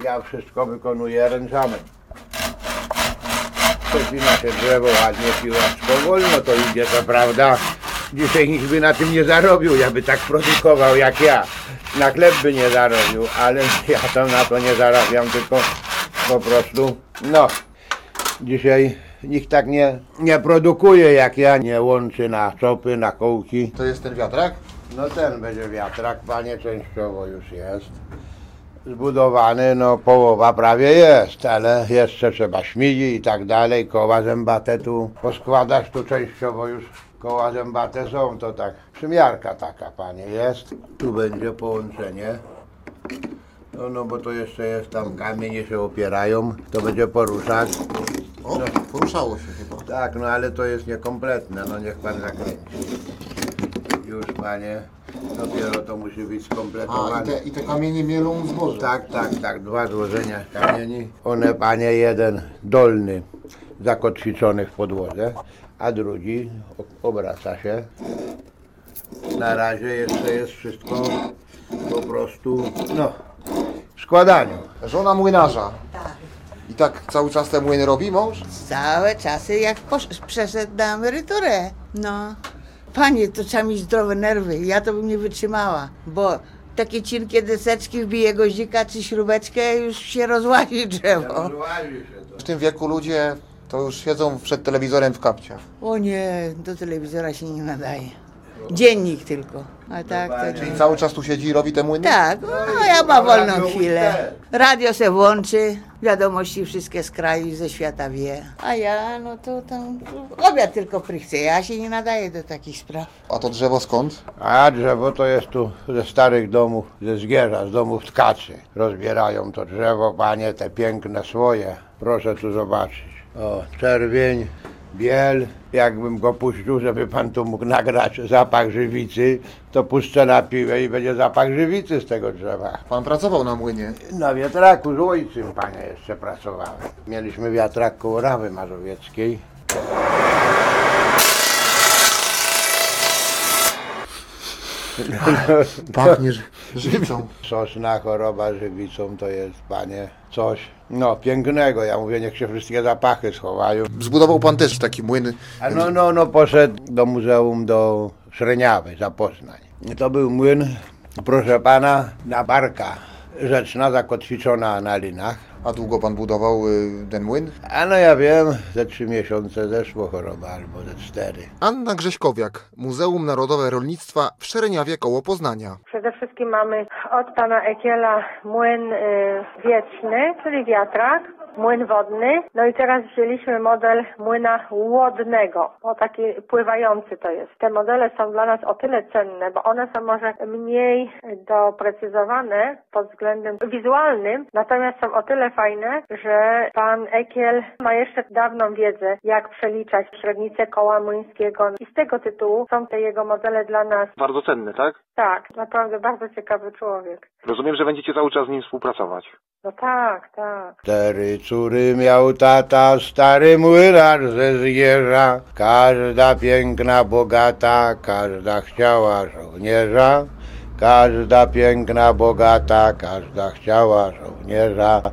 Ja wszystko wykonuję ręczami. Przecina się drzewo ładnie, piłaczko wolno to idzie, to prawda. Dzisiaj nikt by na tym nie zarobił, ja by tak produkował jak ja. Na chleb by nie zarobił, ale ja tam na to nie zarabiam, tylko po prostu, no, dzisiaj nikt tak nie produkuje jak ja, nie łączy na czopy, na kołki. To jest ten wiatrak? No ten będzie wiatrak, panie, częściowo już jest zbudowany, no połowa prawie jest, ale jeszcze trzeba śmigi i tak dalej, koła zębate tu poskładać, tu częściowo już koła zębate są, to tak przymiarka taka, panie, jest. Tu będzie połączenie, no bo to jeszcze jest, tam kamienie się opierają, to będzie poruszać. O, poruszało się chyba. Tak, no ale to jest niekompletne, no niech pan zakręci. Już, panie, dopiero to musi być skompletowane. I te kamienie mielą zboże. Tak, dwa złożenia kamieni. One, panie, jeden dolny zakotwiczony w podłodze, a drugi obraca się. Na razie jeszcze jest wszystko po prostu, no, w składaniu. Żona młynarza. I tak cały czas te młyny robi mąż? Całe czasy jak przeszedł na emeryturę. No, panie, to trzeba mieć zdrowe nerwy. Ja to bym nie wytrzymała, bo takie cienkie deseczki wbije goździka czy śrubeczkę, już się rozłazi drzewo. W tym wieku ludzie to już siedzą przed telewizorem w kapciach. O nie, do telewizora się nie nadaje. Dziennik tylko. A tak to Czyli nie. cały czas tu siedzi i robi te młyny? Tak, no ja mam wolną chwilę. Radio se włączy, wiadomości wszystkie z kraju i ze świata wie. A ja, no to tam obiad tylko prychcę, ja się nie nadaję do takich spraw. A to drzewo skąd? A drzewo to jest tu ze starych domów, ze Zgierza, z domów tkaczy. Rozbierają to drzewo, panie, te piękne swoje. Proszę tu zobaczyć. O, czerwień, biel. Jakbym go puścił, żeby pan tu mógł nagrać zapach żywicy, to puszczę na piłę i będzie zapach żywicy z tego drzewa. Pan pracował na młynie. Na wiatraku z ojcem, panie, jeszcze pracowałem. Mieliśmy wiatrak koło Rawy Mazowieckiej. Pachnie żywicą. Sosna, choroba żywicą to jest, panie, coś, no, pięknego. Ja mówię, niech się wszystkie zapachy schowają. Zbudował pan też taki młyn. A no, poszedł do muzeum do Szreniawy, za Poznań. To był młyn, proszę pana, na barka rzeczna, zakotwiczona na linach. A długo pan budował ten młyn? A no ja wiem, ze 3 miesiące zeszło choroba, albo ze 4. Anna Grześkowiak, Muzeum Narodowe Rolnictwa w Szereniawie koło Poznania. Przede wszystkim mamy od pana Ekiela młyn wieczny, czyli wiatrak, młyn wodny. No i teraz wzięliśmy model młyna łodnego, bo taki pływający to jest. Te modele są dla nas o tyle cenne, bo one są może mniej doprecyzowane pod względem wizualnym, natomiast są o tyle fajne, że pan Ekiel ma jeszcze dawną wiedzę, jak przeliczać średnicę koła młyńskiego i z tego tytułu są te jego modele dla nas. Bardzo cenne, tak? Tak, naprawdę bardzo ciekawy człowiek. Rozumiem, że będziecie cały czas z nim współpracować. No tak. 4 córy miał tata, stary młynarz ze Zgierza. Każda piękna, bogata, każda chciała żołnierza. Każda piękna, bogata, każda chciała żołnierza.